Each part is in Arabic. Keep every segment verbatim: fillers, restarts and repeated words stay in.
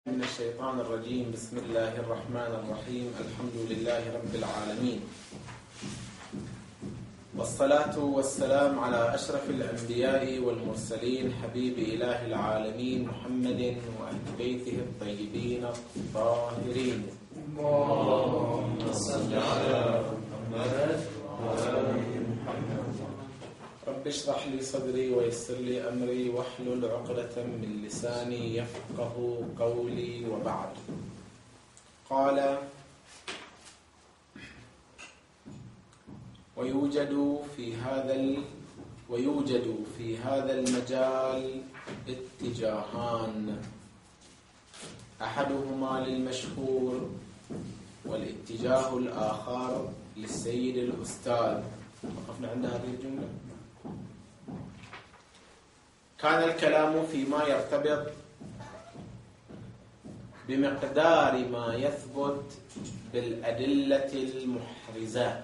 من الشيطان الرجيم. بسم الله الرحمن الرحيم. الحمد لله رب العالمين، والصلاة والسلام على أشرف الأنبياء والمرسلين، حبيب إله العالمين محمد وأهل بيته الطيبين الطاهرين. اللهم صل على محمد وعلى محمد. رب اشرح لي صدري ويسر لي أمري واحلل عقدة من لساني يفقه قولي. وبعد، قال: ويوجد في هذا ال... ويوجد في هذا المجال اتجاهان، أحدهما للمشهور والاتجاه الآخر للسيد الأستاذ. وقفنا عند هذه الجملة. كان الكلام فيما يرتبط بمقدار ما يثبت بالأدلة المحرزة،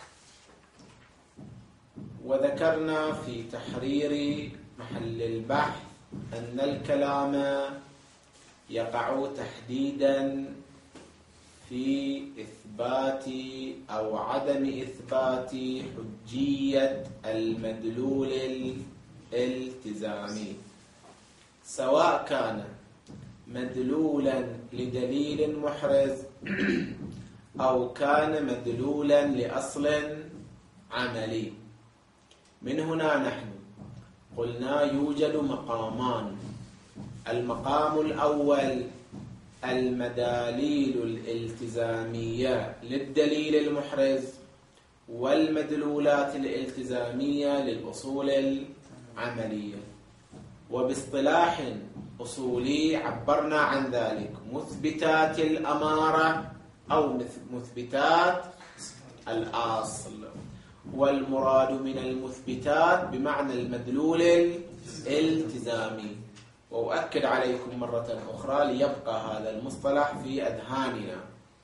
وذكرنا في تحرير محل البحث أن الكلام يقع تحديدا في إثبات أو عدم إثبات حجية المدلول الالتزامي، سواء كان مدلولا لدليل محرز أو كان مدلولا لأصل عملي. من هنا نحن قلنا يوجد مقامان: المقام الأول المداليل الالتزامية للدليل المحرز، والمدلولات الالتزامية للأصول العملية. وباصطلاح أصولي عبرنا عن ذلك مثبتات الأمارة أو مثبتات الأصل، والمراد من المثبتات بمعنى المدلول الالتزامي. وأؤكد عليكم مرة أخرى ليبقى هذا المصطلح في أذهاننا.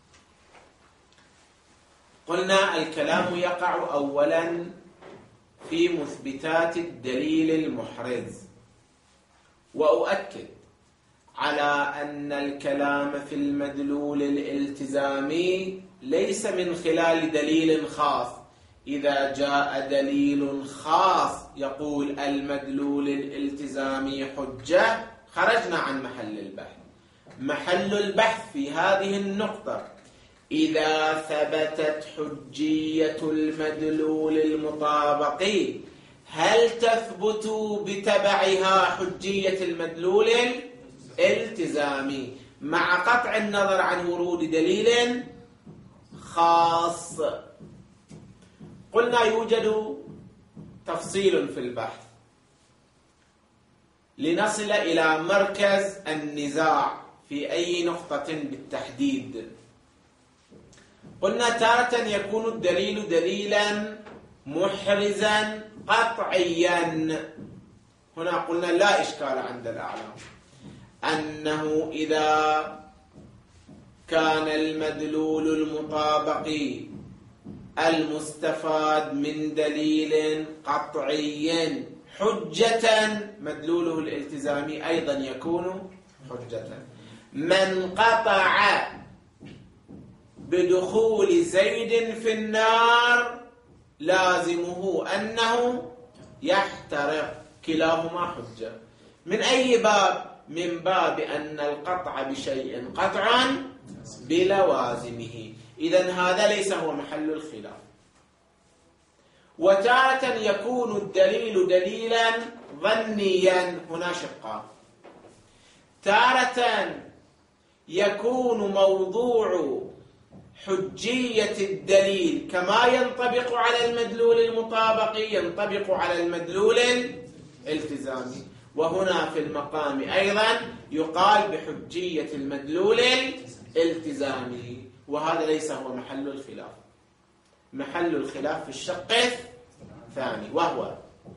قلنا الكلام يقع أولا في مثبتات الدليل المحرز، وأؤكد على أن الكلام في المدلول الالتزامي ليس من خلال دليل خاص. إذا جاء دليل خاص يقول المدلول الالتزامي حجة، خرجنا عن محل البحث. محل البحث في هذه النقطة: إذا ثبتت حجية المدلول المطابق، هل تثبت بتبعها حجية المدلول الالتزامي مع قطع النظر عن ورود دليل خاص؟ قلنا يوجد تفصيل في البحث لنصل إلى مركز النزاع في أي نقطة بالتحديد. قلنا تارة يكون الدليل دليلا محرزا قطعيا. هنا قلنا لا إشكال عند الأعلام أنه إذا كان المدلول المطابق المستفاد من دليل قطعي حجة، مدلوله الالتزامي أيضا يكون حجة. من قطع بدخول زيد في النار لازمه أنه يحترق، كلاهما حجة. من أي باب؟ من باب أن القطع بشيء قطع بلوازمه. إذن هذا ليس هو محل الخلاف. وتارة يكون الدليل دليلا ظنيا، هنا شقان. تارة يكون موضوع حجية الدليل كما ينطبق على المدلول المطابق ينطبق على المدلول الالتزامي. وهنا في المقام أيضا يقال بحجية المدلول الالتزامي، وهذا ليس هو محل الخلاف. محل الخلاف في الشق الثاني، وهو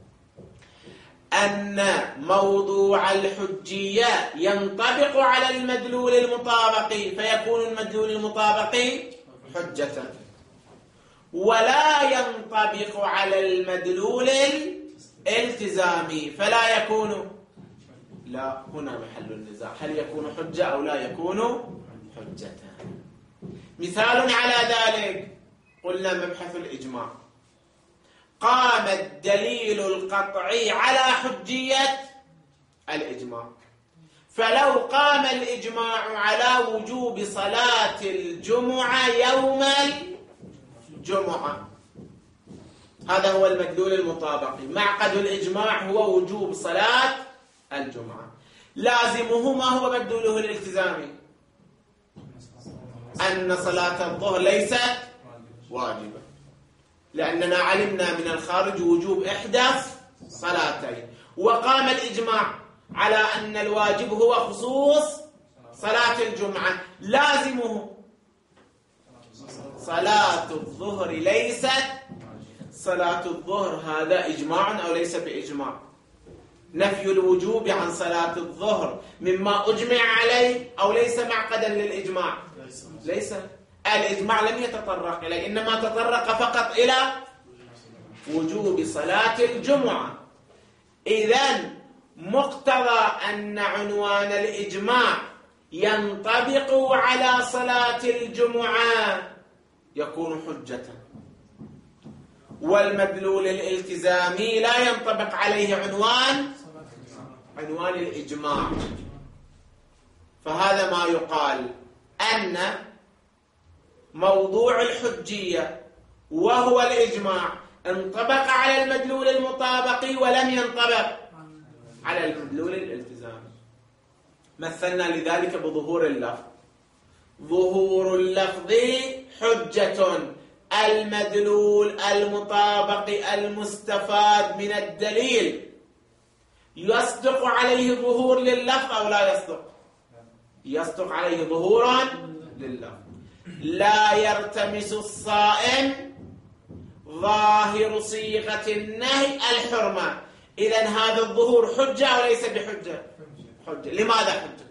أن موضوع الحجية ينطبق على المدلول المطابق، فيكون المدلول المطابق حجة، ولا ينطبق على المدلول الالتزامي فلا يكون لا، هنا محل النزاع، هل يكون حجة أو لا يكون حجة؟ مثال على ذلك قلنا مبحث الإجماع، قام الدليل القطعي على حجية الإجماع، فلو قام الإجماع على وجوب صلاة الجمعة يوم الجمعة، هذا هو المدلول المطابقي، معقد الإجماع هو وجوب صلاة الجمعة، لازمه ما هو مدلوله الالتزامي؟ أن صلاة الظهر ليست واجبة، لأننا علمنا من الخارج وجوب إحدى صلاتين، وقام الإجماع على أن الواجب هو خصوص صلاة الجمعة، لازمه صلاة الظهر ليست صلاة الظهر، هذا إجماع أو ليس بإجماع؟ نفي الوجوب عن صلاة الظهر مما أجمع عليه أو ليس معقدا للإجماع؟ ليس، الإجماع لم يتطرق إليه، إنما تطرق فقط إلى وجوب صلاة الجمعة. إذن مقتضى أن عنوان الإجماع ينطبق على صلاة الجمعة يكون حجة، والمدلول الالتزامي لا ينطبق عليه عنوان عنوان الإجماع. فهذا ما يقال أن موضوع الحجية وهو الإجماع انطبق على المدلول المطابقي ولم ينطبق على المدلول الالتزامي. مثلنا لذلك بظهور اللفظ، ظهور اللفظ حجة، المدلول المطابق المستفاد من الدليل يصدق عليه ظهور لللفظ أو لا يصدق؟ يصدق عليه ظهورا لللفظ. لا يرتمس الصائم ظاهر صيغة النهي الحرمة، إذن هذا الظهور حجة أو ليس بحجة؟ حجة. لماذا حجة؟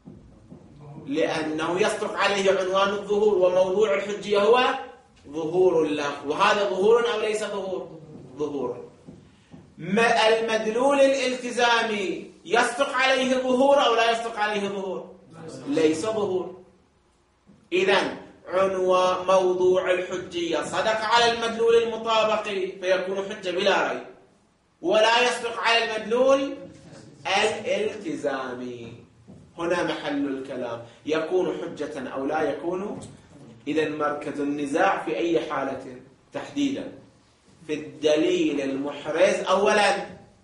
لأنه يصدق عليه عنوان الظهور، وموضوع الحجية هو ظهور اللفظ، وهذا ظهور أو ليس ظهور؟ ظهور. المدلول الالتزامي يصدق عليه ظهور أو لا يصدق عليه ظهور؟ ليس ظهور. إذن عنوان موضوع الحجية صدق على المدلول المطابقي فيكون حجة بلا ريب، ولا يصدق على المدلول الالتزامي. هنا محل الكلام، يكون حجة أو لا يكون. إذن مركز النزاع في أي حالة تحديدا؟ في الدليل المحرز أولا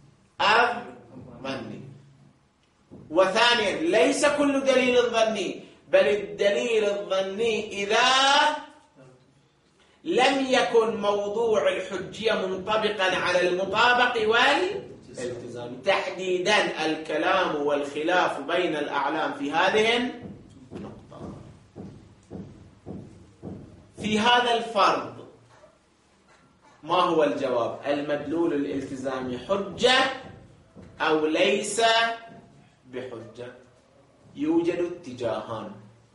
الظني، وثانيا ليس كل دليل ظني، بل الدليل الظني إذا لم يكن موضوع الحجية منطبقا على المطابق والالتزام. تحديدا الكلام والخلاف بين الأعلام في هذه النقطة. في هذا الفرض ما هو الجواب؟ المدلول الالتزامي حجة أو ليس بحجة؟ يوجد اتجاهان.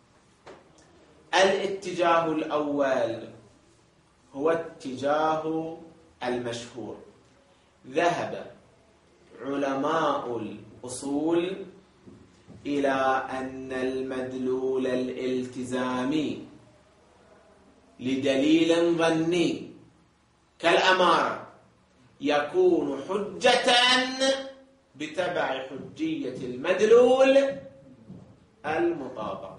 الاتجاه الأول هو اتجاه المشهور، ذهب علماء الأصول إلى أن المدلول الالتزامي لدليل ظني كالأمارة يكون حجة بتبع حجية المدلول المطابق.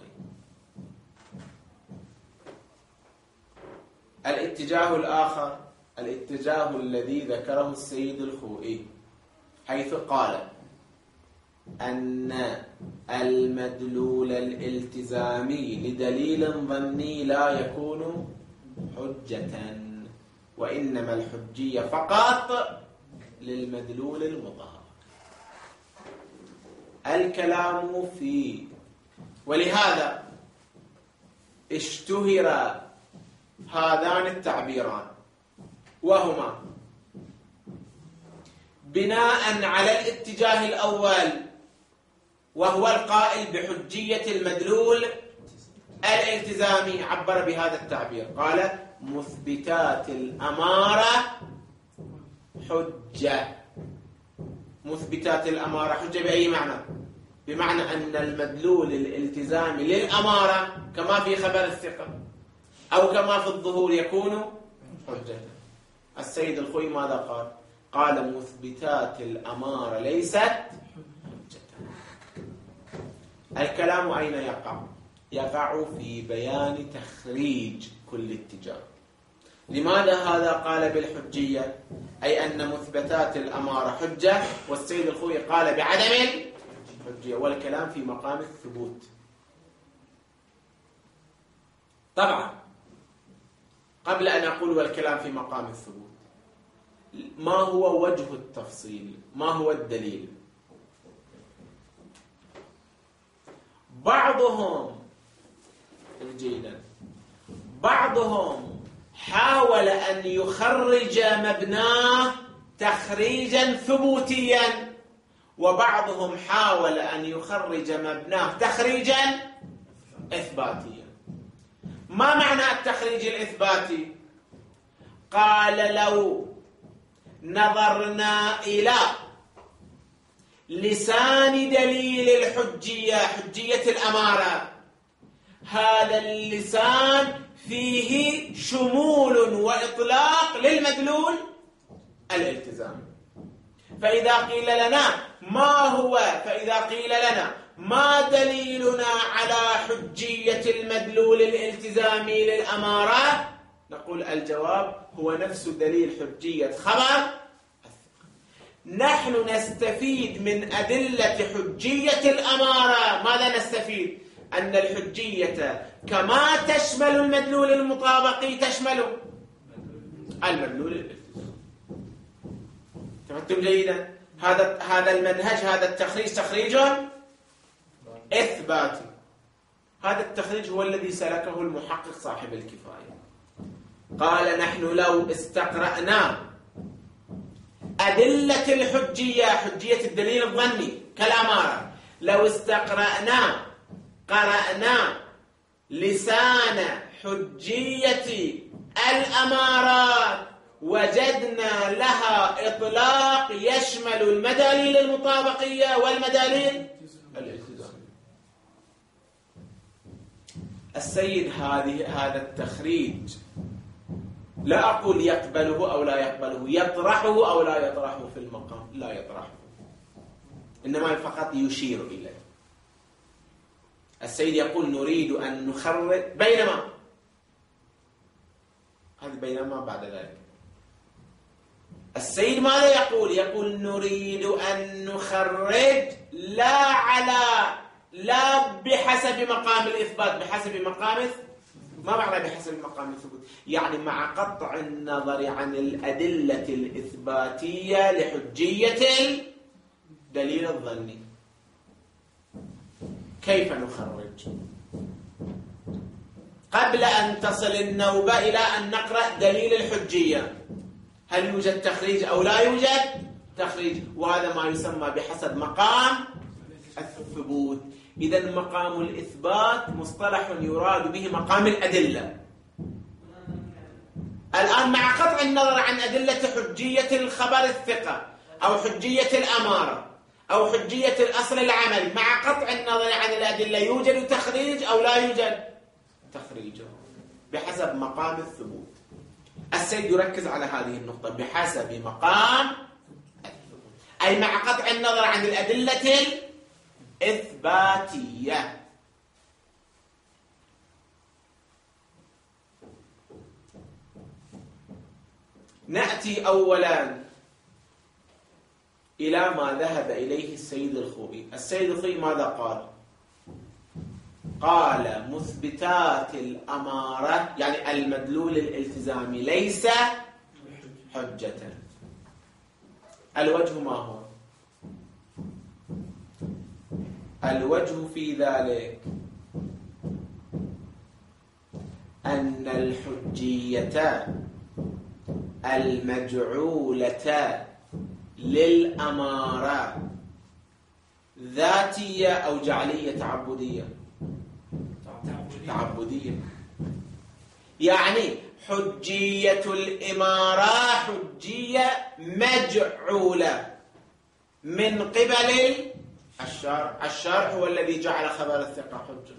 الاتجاه الآخر الاتجاه الذي ذكره السيد الخوئي، حيث قال أن المدلول الالتزامي لدليل ظني لا يكون حجة، وإنما الحجية فقط للمدلول المطابق. الكلام فيه، ولهذا اشتهر هذان التعبيران، وهما بناء على الاتجاه الأول وهو القائل بحجية المدلول الالتزامي، عبر بهذا التعبير، قال مثبتات الأمارة حجة، مثبتات الأمارة حجة بأي معنى؟ بمعنى أن المدلول الالتزامي للأمارة كما في خبر الثقة أو كما في الظهور يكون حجة. السيد الخوي ماذا قال؟ قال مثبتات الأمارة ليست حجة. الكلام أين يقع؟ يقع في بيان تخريج كل اتجاه. لماذا هذا قال بالحجية؟ أي أن مثبتات الأمارة حجة، والسيد الخوي قال بعدم الحجية، والكلام في مقام الثبوت. طبعا قبل أن أقول والكلام في مقام الثبوت، ما هو وجه التفصيل؟ ما هو الدليل؟ بعضهم جيدا بعضهم حاول أن يخرج مبناه تخريجا ثبوتيا، وبعضهم حاول أن يخرج مبناه تخريجا إثباتيا. ما معنى التخريج الإثباتي؟ قال لو نظرنا إلى لسان دليل الحجية، حجية الأمارة، هذا اللسان فيه شمول وإطلاق للمدلول الالتزام. فإذا قيل لنا ما هو فإذا قيل لنا ما دليلنا على حجية المدلول الالتزامي للأمارة، نقول الجواب هو نفس دليل حجية خبر. نحن نستفيد من أدلة حجية الأمارة. ماذا نستفيد؟ أن الحجية كما تشمل المدلول المطابقي تشمل المدلول الالتزامي. تفهمتم جيدا؟ هذا هذا المنهج، هذا التخريج تخريج إثباتي. هذا التخريج هو الذي سلكه المحقق صاحب الكفاية. قال نحن لو استقرأنا أدلة الحجية، حجية الدليل الظني كالأمارة، لو استقرأنا قرأنا لسان حجية الأمارات وجدنا لها إطلاق يشمل المداليل المطابقية والمداليل الالتزامية. السيد هذه هذا التخريج لا أقول يقبله أو لا يقبله، يطرحه أو لا يطرحه في المقام، لا يطرحه، إنما فقط يشير إليه. السيد يقول نريد أن نخرج، بينما هذا بينما بعد ذلك السيد ماذا يقول؟ يقول نريد أن نخرج لا على لا بحسب مقام الإثبات، بحسب مقام. ما معنى بحسب مقام الثبوت؟ يعني مع قطع النظر عن الأدلة الإثباتية لحجية الدليل الظني. كيف نخرج؟ قبل أن تصل النوبة إلى أن نقرأ دليل الحجية، هل يوجد تخريج أو لا يوجد تخريج؟ وهذا ما يسمى بحسب مقام الثبوت. إذن مقام الإثبات مصطلح يراد به مقام الأدلة. الآن مع قطع النظر عن أدلة حجية الخبر الثقة أو حجية الأمارة أو حجية الأصل العملي، مع قطع النظر عن الأدلة يوجد تخريج أو لا يوجد تخريج بحسب مقام الثبوت. السيد يركز على هذه النقطة، بحسب مقام الثبوت، أي مع قطع النظر عن الأدلة الإثباتية. نأتي أولا إلى ما ذهب إليه السيد الخوئي. السيد الخوئي ماذا قال؟ قال مثبتات الأمارة يعني المدلول الالتزامي ليس حجة. الوجه ما هو؟ الوجه في ذلك أن الحجية المجعولة للأمارة ذاتية أو جعلية تعبدية؟ تعبدية. يعني حجية الإمارة حجية مجعولة، من قبل الشارع. الشارع هو الذي جعل خبر الثقة حجة،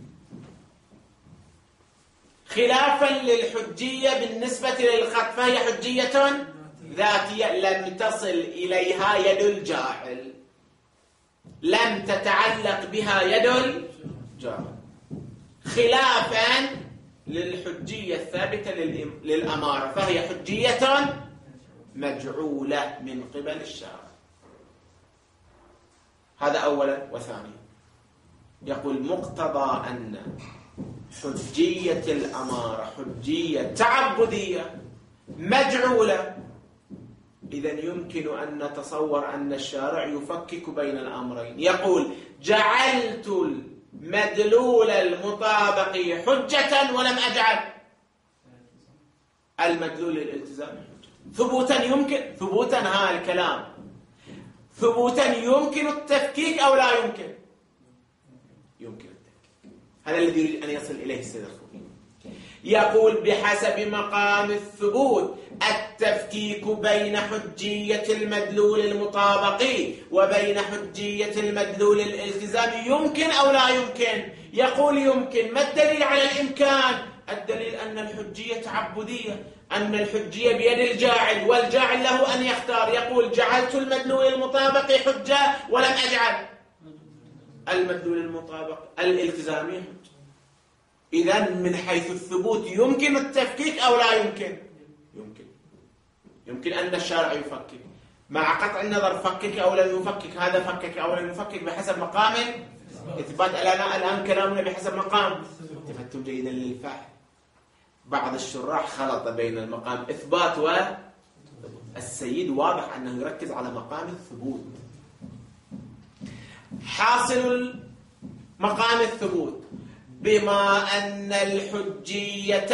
خلافا للحجية بالنسبة للخط، فهي حجية ذاتية لم تصل إليها يد الجاعل، لم تتعلق بها يد الجاعل، خلافا للحجية الثابتة للأمارة، فهي حجية مجعولة من قبل الشارع. هذا أولا. وثانيا يقول مقتضى أن حجية الأمارة حجية تعبدية مجعولة، إذن يمكن أن نتصور أن الشارع يفكك بين الأمرين، يقول جعلت المدلول المطابق حجة ولم أجعل المدلول الالتزامي حجة. ثبوتا يمكن، ثبوتا ها الكلام، ثبوتا يمكن التفكيك أو لا يمكن؟ يمكن التفكيك. هذا الذي يريد أن يصل إليه السيد الخوئي. يقول بحسب مقام الثبوت التفكيك بين حجية المدلول المطابق وبين حجية المدلول الالتزامي يمكن أو لا يمكن؟ يقول يمكن. ما الدليل على الإمكان؟ الدليل أن الحجية تعبدية، أن الحجية بيد الجاعل، والجاعل له أن يختار. يقول جعلت المدلول المطابق حجة ولم أجعل المدلول المطابق الالتزامي حجة. إذن من حيث الثبوت يمكن التفكيك أو لا يمكن؟ يمكن. يمكن أن الشارع يفكك، مع قطع النظر فكك أو لم يفكك، هذا فكك أو لم يفكك بحسب مقام إثبات. الآن كلامنا بحسب مقام. التفتوا جيدا للفعل. بعض الشراح خلط بين المقام إثبات و السيد واضح أنه يركز على مقام الثبوت. حاصل مقام الثبوت بما أن الحجية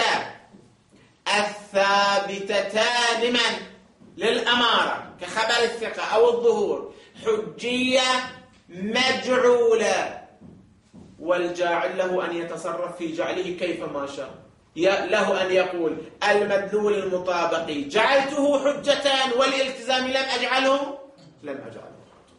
الثابتتان من للأمارة كخبر الثقة أو الظهور حجية مجعولة، والجاعل له أن يتصرف في جعله كيف ما شاء. له أن يقول المدلول المطابق جعلته حجة والالتزام لم أجعله لم أجعله.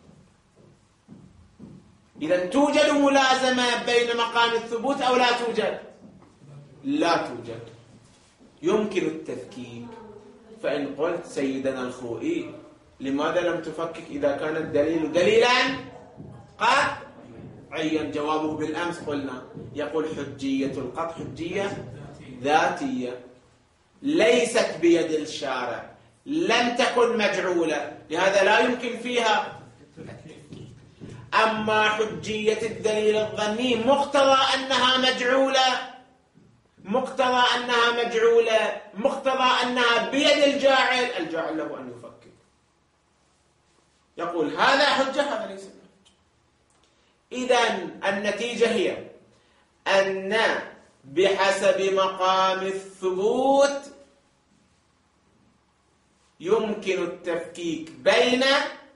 إذن توجد ملازمة بين مقام الثبوت أو لا توجد؟ لا توجد. يمكن التفكيك. فإن قلت سيدنا الخوئي لماذا لم تفكك إذا كان الدليل دليلا قطعيا؟ جوابه بالأمس قلنا يقول حجية القطع حجية ذاتية ليست بيد الشارع، لم تكن مجعولة، لهذا لا يمكن فيها التفكيك. أما حجية الدليل الظني مقتضى أنها مجعولة، مقتضى أنها مجعولة مقتضى أنها بيد الجاعل، الجاعل له أن يفكك. يقول هذا حجة هذا ليس حجة. إذن النتيجة هي أن بحسب مقام الثبوت يمكن التفكيك بين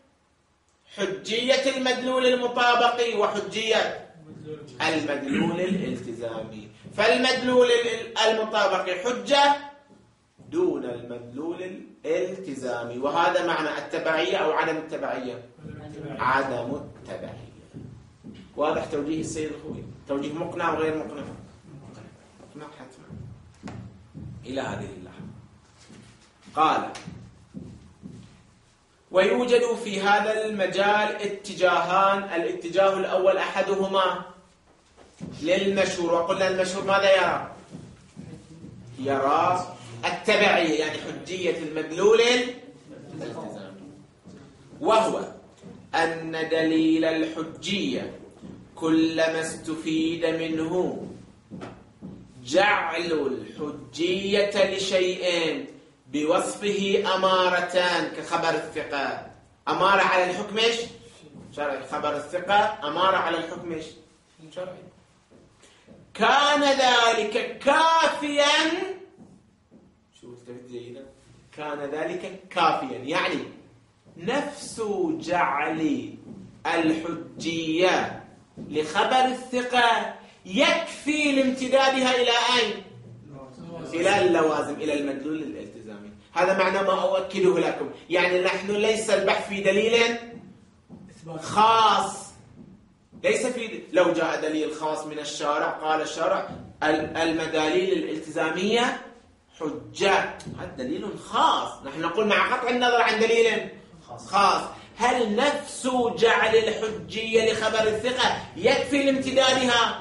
حجية المدلول المطابق وحجية المدلول الالتزامي. فالمدلول المطابق حجة دون المدلول الالتزامي، وهذا معنى التبعية أو عدم التبعية؟ عدم التبعية. واضح توجيه السيد الخوئي؟ توجيه مقنع وغير مقنع؟ مقنع حتما. إلى هذه اللحظة قال ويوجد في هذا المجال اتجاهان. الاتجاه الأول أحدهما للمشهور، وقلنا المشهور ماذا يرى؟ يرى التبعية، يعني حجية المدلول الالتزامي، وهو أن دليل الحجية كلما استفيد منه جعل الحجية لشيء بوصفه أمارتان كخبر الثقة. أمارة على الحكم شرعي، خبر الثقة أمارة على الحكم شرعي. كان ذلك كافيا، شو استفدت جيدا، كان ذلك كافيا يعني نفس جعل الحجية لخبر الثقة يكفي لامتدادها إلى أين؟ إلى اللوازم، إلى المدلول الالتزامي. هذا معنى ما أؤكده لكم، يعني نحن ليس البحث في دليل خاص، ليس في. لو جاء دليل خاص من الشارع قال الشارع المداليل الالتزامية حجة، هذا دليل خاص. نحن نقول مع قطع النظر عن دليل خاص، هل نفس جعل الحجية لخبر الثقة يكفي لامتدادها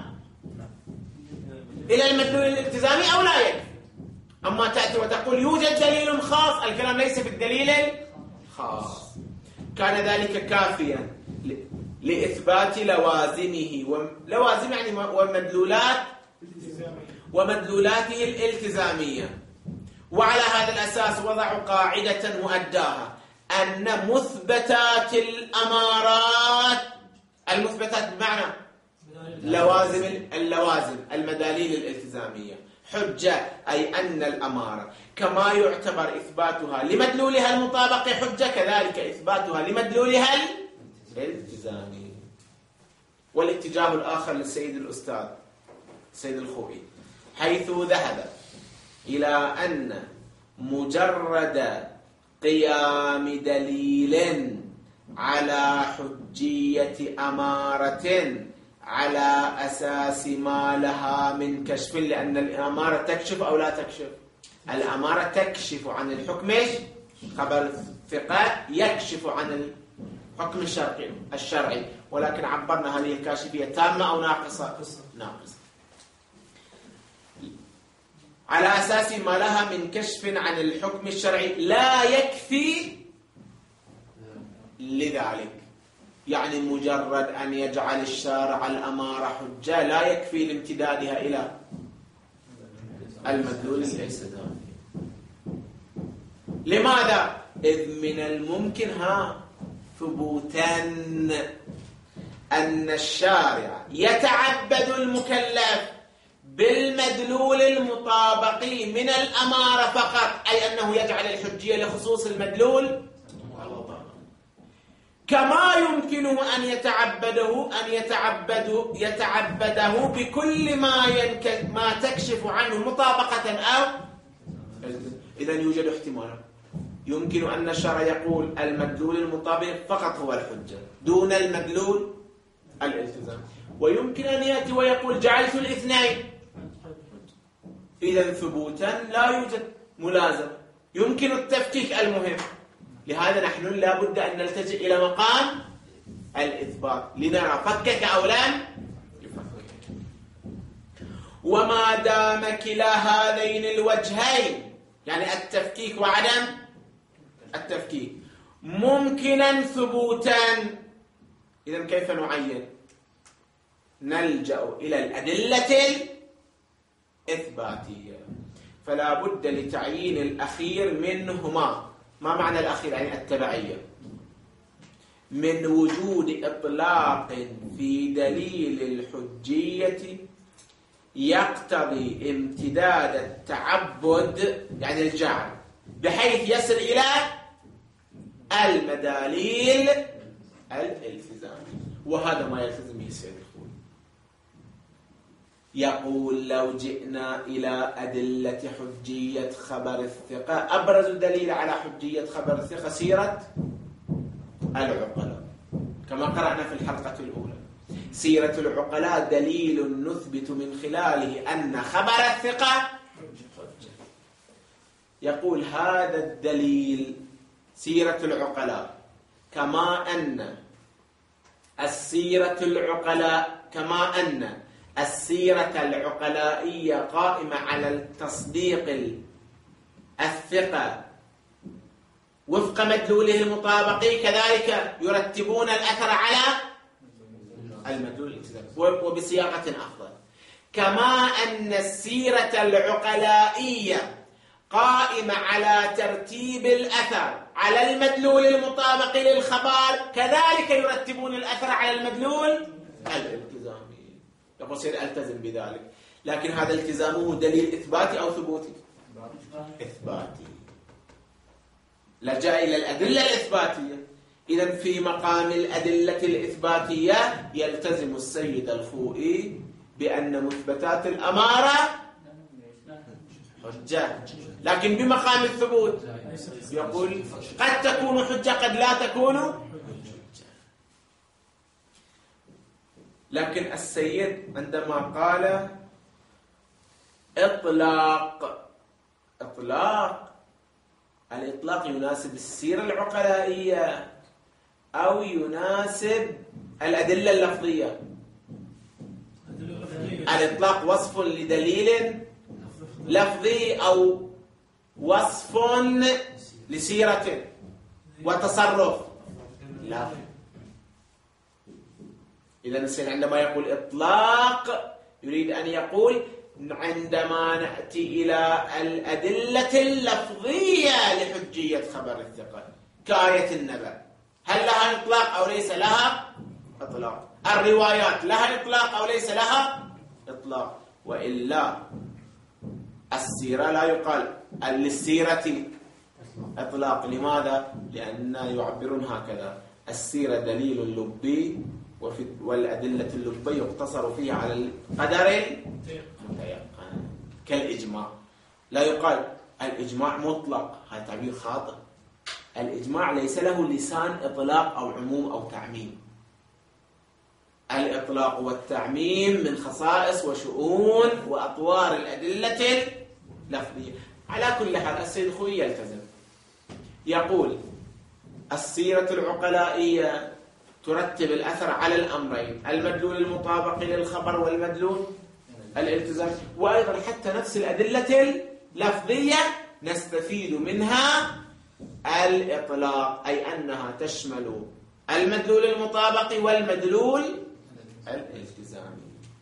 إلى المدلول الالتزامي أو لا يكفي؟ أما تأتي وتقول يوجد دليل خاص، الكلام ليس في الدليل الخاص. كان ذلك كافيا لإثبات لوازمه، ولوازم يعني ومدلولات ومدلولاته الالتزامية. وعلى هذا الأساس وضعوا قاعدة مؤداها أن مثبتات الأمارات، المثبتات بمعنى لوازم اللوازم المداليل الالتزامية حجة، أي أن الأمارة كما يعتبر إثباتها لمدلولها المطابق حجة، كذلك إثباتها لمدلولها الالتزامي. والاتجاه الآخر للسيد الأستاذ السيد الخوئي، حيث ذهب إلى أن مجرد قيام دليل على حجية أمارة على أساس ما لها من كشف، لأن الأمارة تكشف أو لا تكشف؟ الأمارة تكشف عن الحكم خبر الثقة يكشف عن الحكم الشرعي الشرعي ولكن عبرنا هذه الكاشفية تامة أو ناقصة؟ ناقصة. على أساس ما لها من كشف عن الحكم الشرعي لا يكفي لذلك، يعني مجرد أن يجعل الشارع الأمارة حجة لا يكفي لامتدادها إلى المدلول الالتزامي. لماذا؟ إذ من الممكن ها ثبوتا أن الشارع يتعبد المكلف بالمدلول المطابق من الأمارة فقط، أي أنه يجعل الحجية لخصوص المدلول، كما يمكنه أن يتعبده أن يتعبده يتعبده بكل ما ينك ما تكشف عنه مطابقة أو. إذا يوجد احتمال، يمكن أن الشرع يقول المدلول المطابق فقط هو الحجة دون المدلول الالتزام، ويمكن أن يأتي ويقول جعلت الاثنين. إذا ثبوتا لا يوجد ملازم، يمكن التفكيك المهم. لهذا نحن لا بد أن نلتجئ إلى مقام الإثبات لنرى فكك أو لم يفكك. وما دام كلا هذين الوجهين، يعني التفكيك وعدم التفكيك، ممكنا ثبوتا، إذا كيف نعين؟ نلجأ إلى الأدلة الإثباتية، فلا بد لتعيين الأخير منهما. ما معنى الأخير؟ يعني التبعية، من وجود إطلاق في دليل الحجية يقتضي امتداد التعبد، يعني الجعل، بحيث يصل إلى المداليل الالتزامية. وهذا ما يلتزم به السيد الخوئي. يقول لو جئنا إلى أدلة حجية خبر الثقة، أبرز دليل على حجية خبر الثقة سيرة العقلاء، كما قرأنا في الحلقة الأولى. سيرة العقلاء دليل نثبت من خلاله أن خبر الثقة حجة. يقول هذا الدليل سيرة العقلاء، كما أن السيرة العقلاء كما أن السيرة العقلائية قائمة على التصديق الثقة وفق مدلوله المطابق، كذلك يرتبون الأثر على المدلول الالتزامي وبصياغة أفضل. كما أن السيرة العقلائية قائمة على ترتيب الأثر على المدلول المطابق للخبر، كذلك يرتبون الأثر على المدلول الالتزامي. يقول سير ألتزم بذلك، لكن هذا التزامه دليل إثباتي أو ثبوتي؟ إثباتي. لجأ إلى الأدلة الإثباتية. إذن في مقام الأدلة الإثباتية يلتزم السيد الخوئي بأن مثبتات الأمارة حجة، لكن بمقام الثبوت يقول قد تكون حجة قد لا تكون حجة. لكن السيد عندما قال إطلاق، إطلاق الإطلاق يناسب السيرة العقلائية أو يناسب الأدلة اللفظية؟ الإطلاق وصف لدليل لفظي أو وصف لسيرة وتصرف؟ لا. إذا السيد عندما يقول إطلاق يريد أن يقول عندما نأتي إلى الأدلة اللفظية لحجية خبر الثقة كآية النبأ، هل لها إطلاق أو ليس لها إطلاق؟ الروايات لها إطلاق أو ليس لها إطلاق؟ وإلا السيرة لا يقال للسيرة إطلاق. لماذا؟ لأن يعبرون هكذا: السيرة دليل لبي والأدلة اللبية يقتصر فيها على القدر المتيقن كالإجماع. لا يقال الإجماع مطلق، هذا تعبير خاطئ. الإجماع ليس له لسان إطلاق أو عموم أو تعميم. الإطلاق والتعميم من خصائص وشؤون وأطوار الأدلة اللفظية. على كل حال السيد الخوئي يلتزم، يقول السيرة العقلائية ترتب الأثر على الأمرين: المدلول المطابق للخبر والمدلول الالتزام. وأيضا حتى نفس الأدلة اللفظية نستفيد منها الإطلاق، أي أنها تشمل المدلول المطابق والمدلول الالتزامي.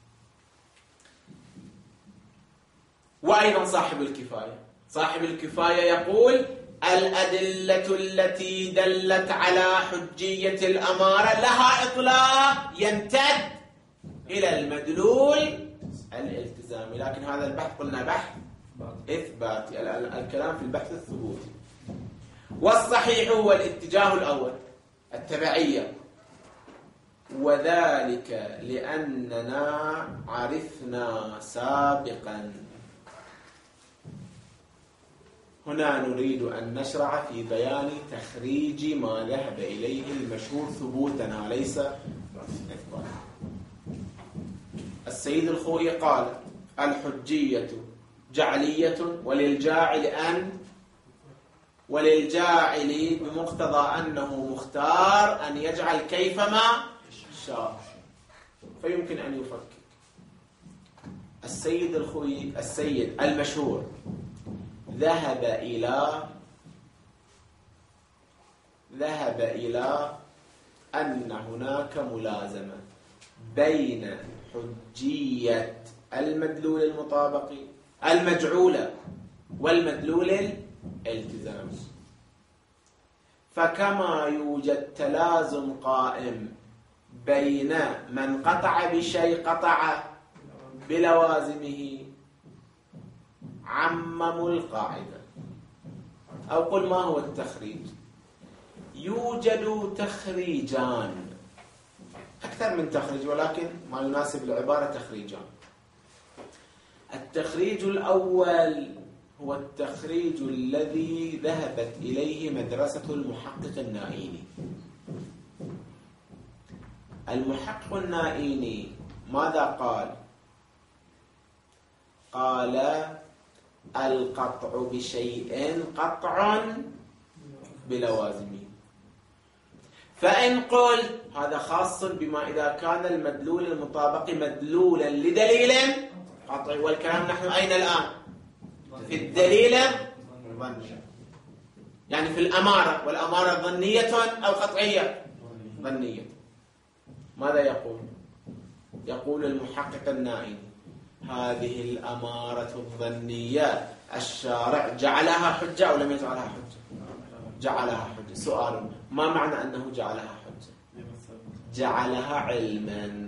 وأيضا صاحب الكفاية، صاحب الكفاية يقول الأدلة التي دلت على حجية الأمارة لها إطلاق يمتد إلى المدلول الالتزامي. لكن هذا البحث قلنا بحث إثباتي، الكلام في البحث الثبوتي. والصحيح هو الاتجاه الأول، التبعية، وذلك لأننا عرفنا سابقا. هنا نريد أن نشرع في بيان تخريج ما ذهب إليه المشهور ثبوتا وليس إثباتا. السيد الخوئي قال الحجية جعلية وللجاعل أن وللجاعل بمقتضى أنه مختار أن يجعل كيفما شاء، فيمكن أن يفكر. السيد الخوئي السيد المشهور ذهب إلى ذهب إلى أن هناك ملازمة بين حجية المدلول المطابق المجعولة والمدلول الالتزامي. فكما يوجد تلازم قائم بين من قطع بشيء قطع بلوازمه، عمموا القاعدة. أو قل ما هو التخريج؟ يوجد تخريجان، أكثر من تخريج، ولكن ما يناسب العبارة تخريجان. التخريج الأول هو التخريج الذي ذهبت إليه مدرسة المحقق النائيني. المحقق النائيني ماذا قال؟ قال القطع بشيء قطع بلوازمه. فإن قلت هذا خاص بما إذا كان المدلول المطابق مدلولا لدليل قطعي، والكلام نحن أين الآن؟ في الدليل الظني، يعني في الأمارة، والأمارة ظنية أو قطعية؟ ظنية. ماذا يقول؟ يقول المحقق النائي هذه الأمارة الظنية الشارع جعلها حجة أو لم يجعلها حجة؟ جعلها حجة. سؤال: ما معنى أنه جعلها حجة؟ جعلها علما،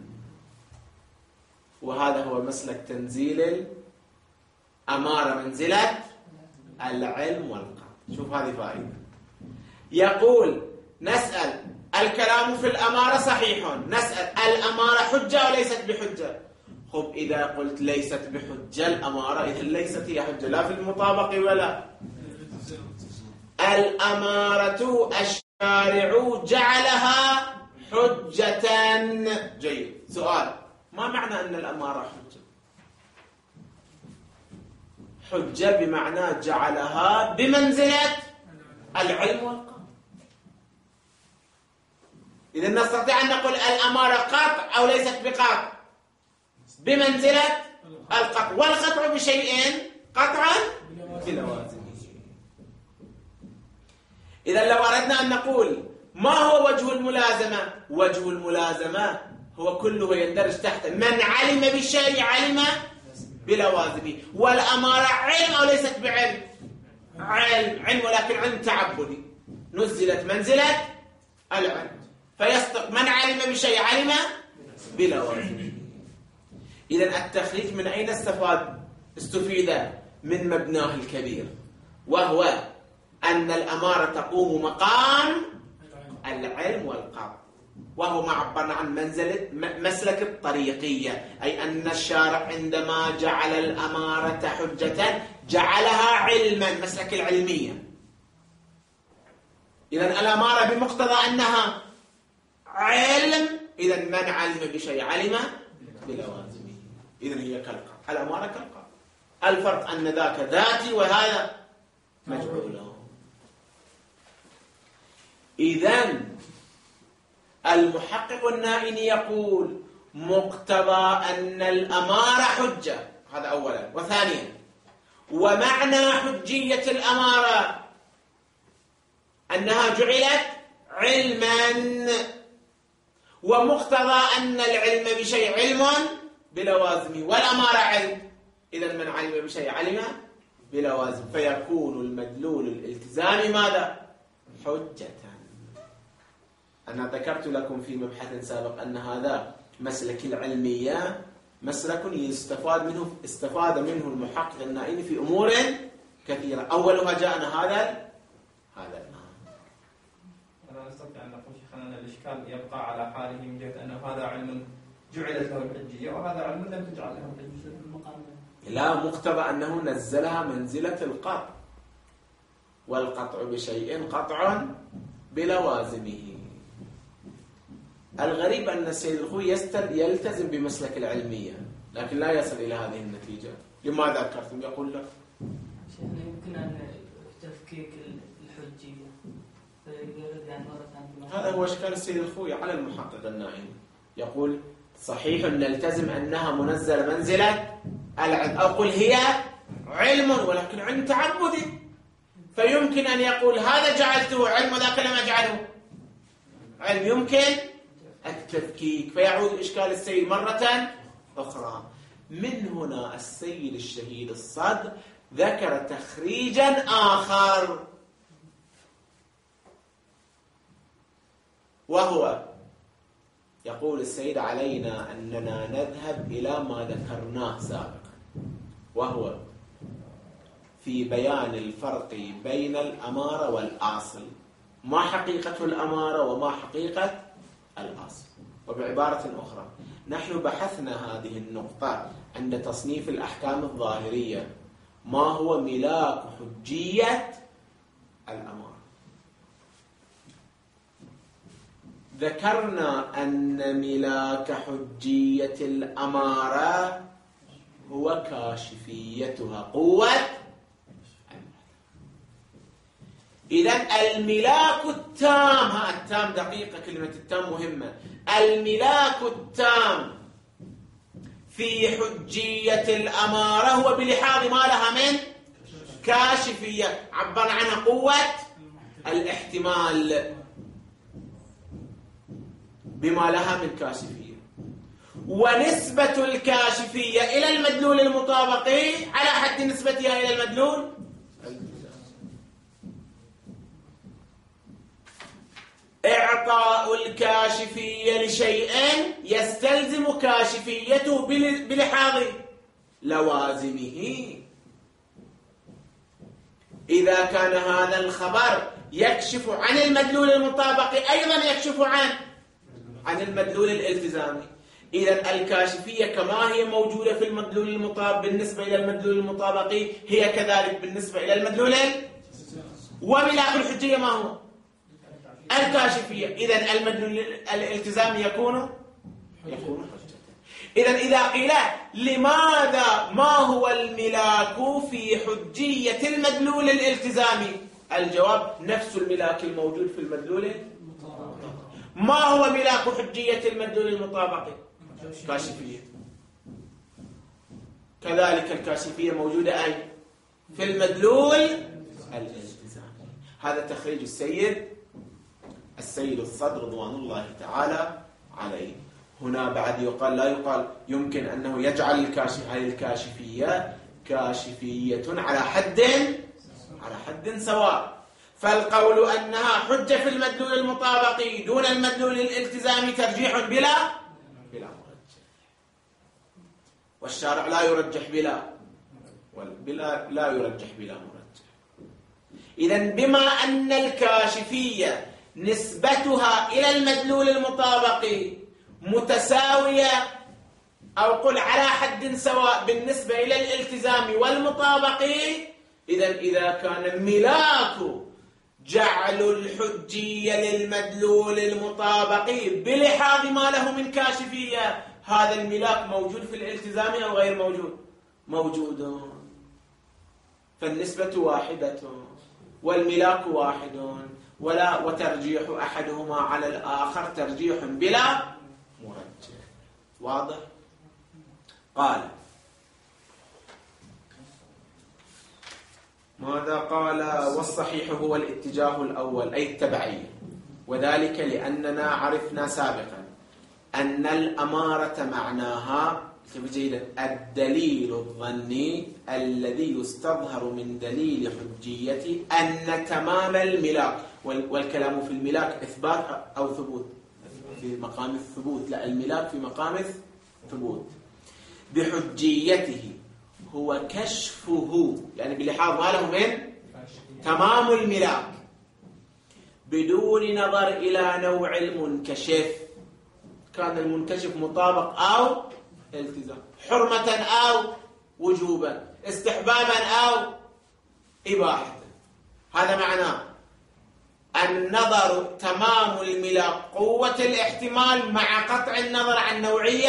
وهذا هو مسلك تنزيل الأمارة منزلة العلم والقطع. شوف هذه فائدة. يقول نسأل الكلام في الأمارة صحيح، نسأل الأمارة حجة أو ليست بحجة؟ خب إذا قلت ليست بحجة الأمارة، إذا ليست هي حجة لا في المطابق ولا. الأمارة الشارع جعلها حجة. جيد. سؤال: ما معنى أن الأمارة حجة؟ حجة بمعنى جعلها بمنزلة العلم والقطع. إذا نستطيع أن نقول الأمارة قطع أو ليست بقطع؟ بمنزلة القطع، والقطع بشيئين قطعا بلوازمه. إذا لو أردنا أن نقول ما هو وجه الملازمة؟ وجه الملازمة هو كله يندرج تحت من علم بالشيء علم بلوازمه. والأمارة علم أو ليست بعلم؟ علم. علم، ولكن علم تعبدي، نزلت منزلة العلم، فيصدق من علم بشيء علم بلوازمه. إذن التخريج من أين استفاد؟ استفيد من مبناه الكبير، وهو أن الأمارة تقوم مقام العلم والقطع، وهو ما عبرنا عن منزلة مسلك الطريقية، أي أن الشارع عندما جعل الأمارة حجة جعلها علما، مسلك العلمية. إذن الأمارة بمقتضى أنها علم، إذن من علم بشيء علم بلوازمه، إذن هي كالقطع. الأمارة كالقطع، الفرق أن ذاك ذاتي وهذا مجعول. إذن المحقق النائني يقول مقتضى أن الأمارة حجة، هذا أولا. وثانيا، ومعنى حجية الأمارة أنها جعلت علما، ومقتضى أن العلم بشيء علم بلوازمه، والأمارة علم، إذا من علم بشيء علم بلوازم، فيكون المدلول الالتزامي ماذا؟ حجة. أنا ذكرت لكم في مبحث سابق أن هذا مسلك العلمية مسلك يستفاد منه استفاد منه المحقق النائني في أمور كثيرة، أولها جاءنا هذا هذا أنا نستطيع أن نقول شيخنا أن الإشكال يبقى على حاله من جهة أنه هذا علم جعلت له الحجية وهذا علم لم تجعل له الحجية. لا، مقتضى أنه نزلها منزلة القطع، والقطع بشيء قطع بلوازمه. الغريب أن السيد الخوي يلتزم بمسلك العلمية لكن لا يصل إلى هذه النتيجة. لماذا ذكرتم؟ يقول لك يمكن أن تفكيك الحجية، هذا هو إشكال السيد الخوي على المحقق النائني. يقول صحيح نلتزم أنها منزلة منزلة العلم، أو قل هي علم ولكن علم تعبدي، فيمكن أن يقول هذا جعلته علم وذاك لم أجعله علم، يمكن التفكيك، فيعود إشكال السيد مرة أخرى. من هنا السيد الشهيد الصدر ذكر تخريجا آخر، وهو يقول السيد علينا أننا نذهب إلى ما ذكرناه سابقا، وهو في بيان الفرق بين الأمارة والآصل، ما حقيقة الأمارة وما حقيقة الأصل. وبعبارة أخرى، نحن بحثنا هذه النقطة عند تصنيف الأحكام الظاهرية، ما هو ملاك حجية الأمارة. ذكرنا أن ملاك حجية الأمارة هو كاشفيتها، قوة. إذن الملاك التام، ها التام دقيقة، كلمة التام مهمة، الملاك التام في حجية الأمارة هو بلحاظ ما لها من كاشفية، عبر عنها قوة الاحتمال بما لها من كاشفية، ونسبة الكاشفية إلى المدلول المطابقي على حد نسبتها إلى المدلول. إعطاء الكاشفية لشيء يستلزم كاشفيته بلحاظ لوازمه. إذا كان هذا الخبر يكشف عن المدلول المطابق أيضا يكشف عن عن المدلول الالتزامي. إذا الكاشفية كما هي موجودة في المدلول المطابق بالنسبة إلى المدلول المطابقي هي كذلك بالنسبة إلى المدلول. وملاك الحجية ما هو؟ الكاشفية. إذن المدلول الالتزامي يكون يكون حجة. إذن إذا قيل لماذا ما هو الملاك في حجية المدلول الالتزامي؟ الجواب نفس الملاك الموجود في المدلول المطابقي. ما هو ملاك حجية المدلول المطابقي؟ كاشفية. كذلك الكاشفية موجودة أين؟ في المدلول الالتزامي. هذا تخريج السيد السيد الصدر رضوان الله تعالى عليه. هنا بعد يقال لا يقال يمكن أنه يجعل الكاشف هذه الكاشفية كاشفية على حد على حد سواء، فالقول أنها حجة في المدلول المطابقي دون المدلول الالتزامي ترجيح بلا بلا مرجح، والشارع لا يرجح بلا بلا لا يرجح بلا مرجح. إذن بما أن الكاشفية نسبتها إلى المدلول المطابقي متساوية أو قل على حد سواء بالنسبة إلى الالتزام والمطابقي، إذن إذا كان الملاك جعل الحجية للمدلول المطابقي بلحاظ ما له من كاشفية، هذا الملاك موجود في الالتزام أو غير موجود؟ موجود، فالنسبة واحدة والملاك واحد، ولا وترجيح أحدهما على الآخر ترجيح بلا مرجح. واضح؟ قال ماذا قال؟ والصحيح هو الاتجاه الأول أي التبعية، وذلك لأننا عرفنا سابقا أن الأمارة معناها جيدا الدليل الظني الذي يستظهر من دليل حجية أن تمام الملاك، والكلام في الملاك إثبات أو ثبوت؟ في مقام الثبوت، لا الملاك في مقام الثبوت. بحجيته هو كشفه، يعني بلحاظ ما له من تمام الملاك بدون نظر إلى نوع المنكشف، كان المنكشف مطابق أو التزام، حرمة أو وجوبا، استحبابا أو إباحة. هذا معناه النظر تمام الملاك قوة الاحتمال مع قطع النظر عن نوعية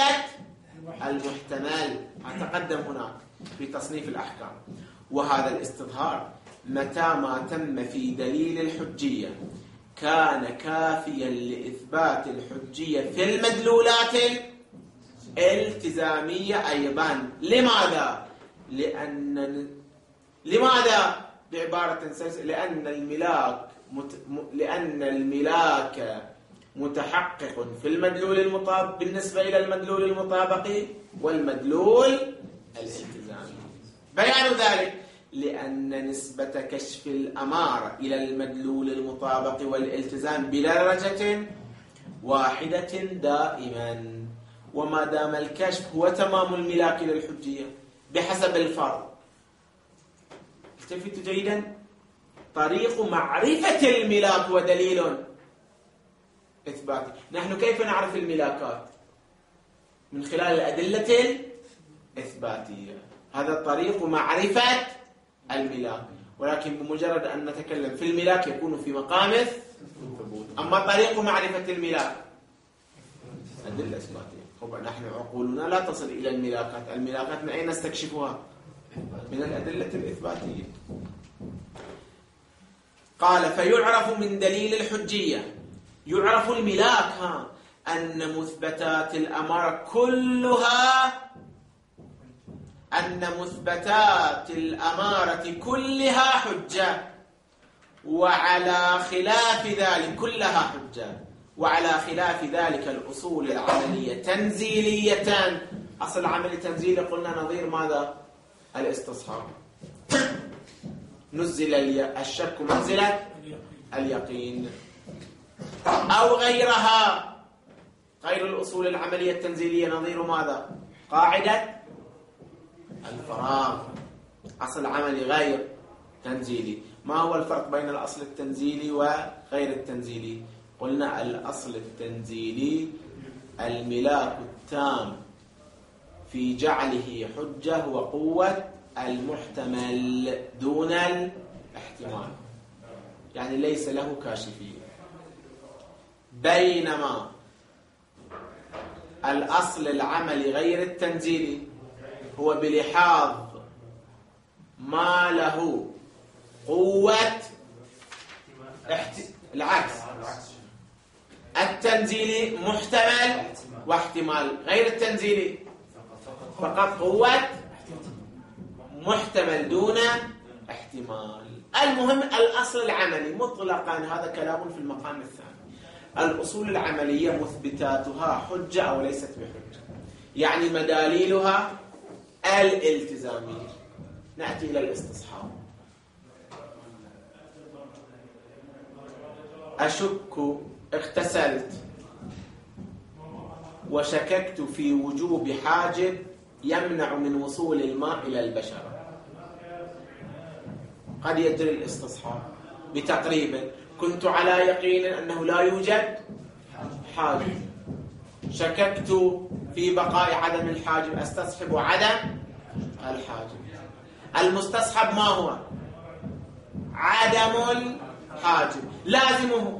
المحتمل، تقدم هناك في تصنيف الأحكام. وهذا الاستظهار متى ما تم في دليل الحجية كان كافيا لإثبات الحجية في المدلولات الالتزامية أيضا. لماذا؟ لأن لماذا بعبارة سلسة؟ لأن الملاك مت... لأن الملاك متحقق في المدلول المطابق بالنسبة إلى المدلول المطابقي والمدلول الالتزامي. بيان ذلك لأن نسبة كشف الأمارة إلى المدلول المطابق والالتزام بدرجة واحدة دائما، وما دام الكشف هو تمام الملاك للحجية بحسب الفرض. التفتوا جيدا، طريق معرفة الملاك هو دليل إثباتي. نحن كيف نعرف الملاكات؟ من خلال الأدلة الإثباتية، هذا طريق معرفة الملاك، ولكن بمجرد أن نتكلم في الملاك يكون في مقام الثبوت. أما طريق معرفة الملاك أدلة إثباتية. نحن عقولنا لا تصل إلى الملاكات، الملاكات من أين نستكشفها؟ من الأدلة الإثباتية. قال فيعرف من دليل الحجية، يعرف الملاك ها أن مثبتات الأمارة كلها أن مثبتات الأمارة كلها حجة، وعلى خلاف ذلك كلها حجة وعلى خلاف ذلك الأصول العملية تنزيلية. أصل عملي تنزيلي قلنا نظير ماذا؟ الاستصحاب. نزل الشك منزلة اليقين، أو غيرها غير الأصول العملية التنزيلية نظير ماذا؟ قاعدة الفراغ. أصل عملي غير تنزيلي. ما هو الفرق بين الأصل التنزيلي وغير التنزيلي؟ قلنا الأصل التنزيلي الملاك التام في جعله حجة هو قوة المحتمل دون الاحتمال، يعني ليس له كاشفية. بينما الأصل العملي غير التنزيلي هو بلحاظ ما له قوة احت... العكس التنزيلي محتمل واحتمال، غير التنزيلي فقط قوة محتمل دون احتمال. المهم الأصل العملي مطلقا، هذا كلام في المقام الثاني. الأصول العملية مثبتاتها حجة أو ليست بحجة، يعني مداليلها الالتزامية. نأتي إلى الاستصحاب. أشك اغتسلت وشككت في وجوب حاجب يمنع من وصول الماء إلى البشرة. قد يجري الاستصحاب بتقريب، كنت على يقين أنه لا يوجد حاجب، شككت في بقاء عدم الحاجب، استصحب عدم الحاجب. المستصحب ما هو؟ عدم الحاجب. لازمه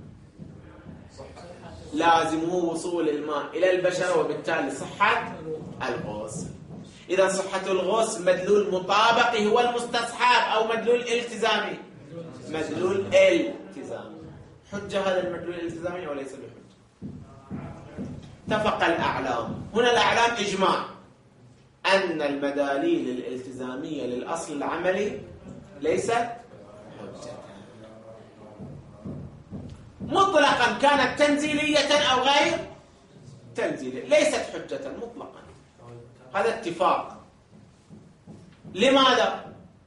لازمه وصول الماء إلى البشرة وبالتالي صحة الغسل. إذا صحة الغسل مدلول مطابقي هو المستصحب أو مدلول التزامي؟ مدلول التزامي. حجة هذا المدلول الالتزامي وليس بحجة. اتفق الأعلام، هنا الأعلام إجماع أن المداليل الالتزامية للأصل العملي ليست حجة مطلقا، كانت تنزيلية أو غير تنزيلية، ليست حجة مطلقا. هذا اتفاق. لماذا؟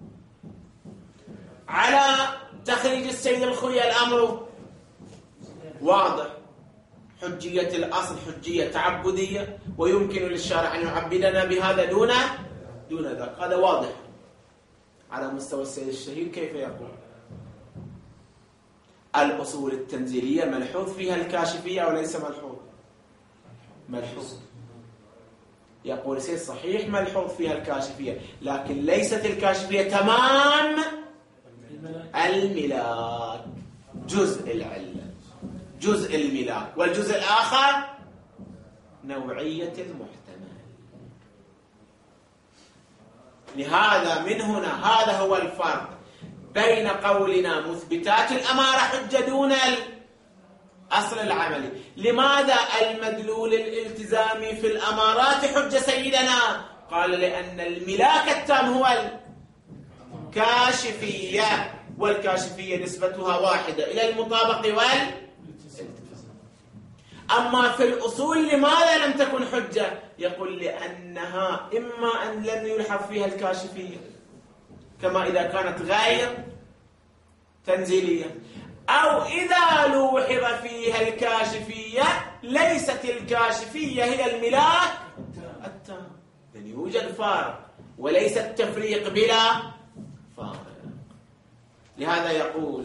على تخريج السيد الخوي الأمر واضح، حجية الأصل حجية تعبدية، ويمكن للشارع أن يعبدنا بهذا دون دون ذاك. هذا واضح على مستوى السيد الشهيد. كيف يقول؟ الأصول التنزيلية ملحوظ فيها الكاشفية أو ليس ملحوظ؟ ملحوظ. يقول سيد صحيح ملحوظ فيها الكاشفية، لكن ليست الكاشفية تمام الملاك، جزء العلة، جزء الملاك، والجزء الآخر نوعية المحتمل. لهذا من هنا هذا هو الفرق بين قولنا مثبتات الأمارة حجة دون الأصل العملي. لماذا المدلول الالتزامي في الأمارات حجة سيدنا؟ قال لأن الملاك التام هو الكاشفية، والكاشفية نسبتها واحدة إلى المطابق والالتزام. أما في الأصول لماذا لم تكن حجة؟ يقول لأنها إما أن لم يلحظ فيها الكاشفية كما إذا كانت غير تنزيلية، أو إذا لوحظ فيها الكاشفية ليست الكاشفية هي الملاك التام. يعني يوجد فارق وليس التفريق بلا فارق. لهذا يقول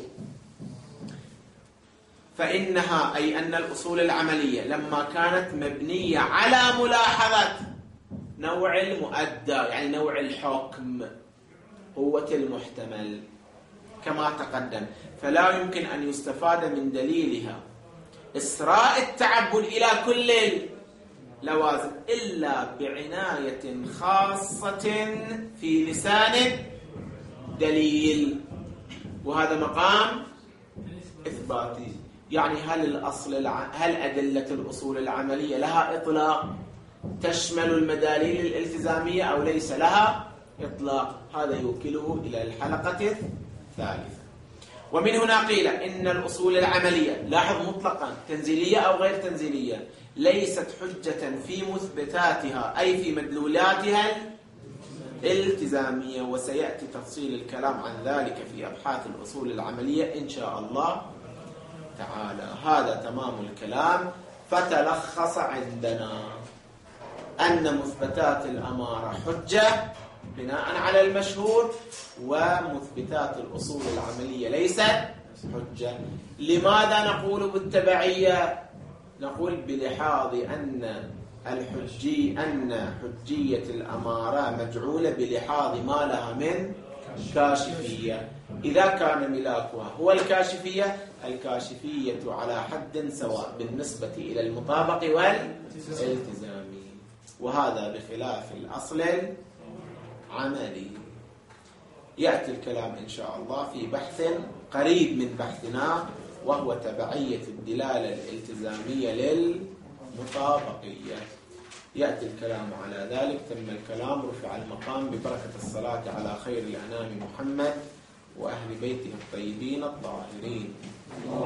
فإنها أي أن الأصول العملية لما كانت مبنية على ملاحظة نوع المؤدى، يعني نوع الحكم، قوة المحتمل كما تقدم، فلا يمكن أن يستفاد من دليلها إسراء التعبد إلى كل اللوازم إلا بعناية خاصة في لسان دليل، وهذا مقام إثباتي. يعني هل الأصل الع... هل أدلة الأصول العملية لها إطلاق تشمل المداليل الالتزامية أو ليس لها إطلاق؟ هذا يوكله إلى الحلقة الثالثة. ومن هنا قيل إن الأصول العملية، لاحظ مطلقا تنزيلية أو غير تنزيلية، ليست حجة في مثبتاتها أي في مدلولاتها الالتزامية، وسيأتي تفصيل الكلام عن ذلك في أبحاث الأصول العملية إن شاء الله تعالى. هذا تمام الكلام. فتلخص عندنا أن مثبتات الأمارة حجة بناء على المشهور، ومثبتات الأصول العملية ليست حجة. لماذا نقول بالتبعية؟ نقول بلحاظ أن الحجي أن حجية الأمارة مجعولة بلحاظ ما لها من كاشفية، إذا كان ملاكها هو الكاشفية، الكاشفية على حد سواء بالنسبة إلى المطابق والالتزام، وهذا بخلاف الأصل العملي. يأتي الكلام إن شاء الله في بحث قريب من بحثنا، وهو تبعية الدلالة الالتزامية للمطابقية. يأتي الكلام على ذلك. تم الكلام، رفع المقام ببركة الصلاة على خير الأنام محمد وأهل بيته الطيبين الطاهرين.